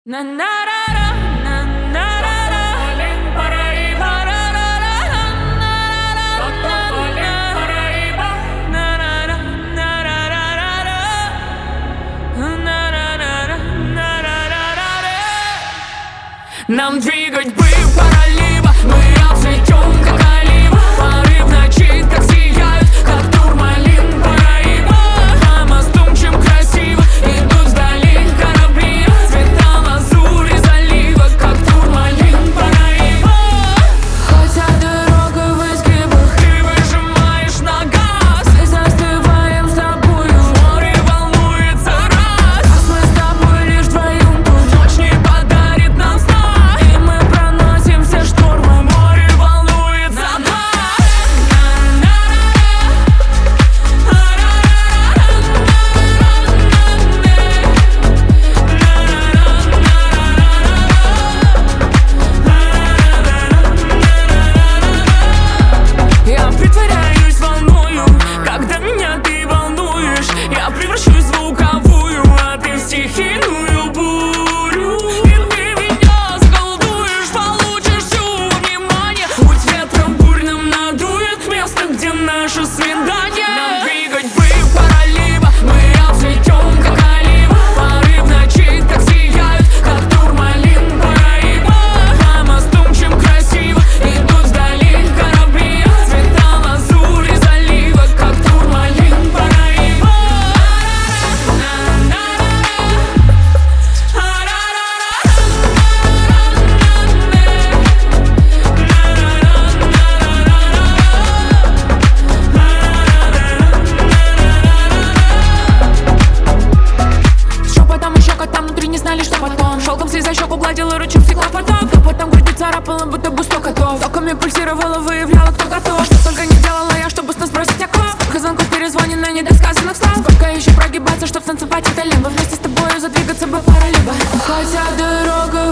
Нам двигать бы пора либо мы обцветем, как олива. Пары в ночи так сияют, как турмалин Параиба. По мосту чем красиво идут вдали корабли. Цвета лазури залива, как турмалин Параиба. Хотя дорога в изгибах, ты выжимаешь на газ, мы застываем с тобою. море волнуется раз, А мы с тобой лишь вдвоем тут. ночь не подарит нам сна. И мы проносим все штормы. Море волнуется нас. Я притворяюсь, волную, когда меня ты волнуешь. Я превращусь в звуковую, а ты в стихийную бурю. И ты меня заколдуешь, получишь всё внимание. Путь ветром бурным надует место, где наше свидание. Нам двигать бы пора либо мы обцветем, как олива. Пары в ночи так сияют, как турмалин Параиба. По мосту чем красиво идут вдали корабли. Цвета лазури залива, как турмалин Параиба. Шепотом и щекотом внутри не знали, что потом. Шелком слеза щеку гладила, ручем стекла поток. А потом грудь царапала, будто бы 100 котов. Токами пульсировала, выявляла, кто готов. Что только не делала я, чтобы с нас бросить оков. Сколько звонков перезвонено, недосказанных слов. Сколько еще прогибаться, чтоб станцевать это либо. Вместе с тобою задвигаться бы пора либо. Хотя дорога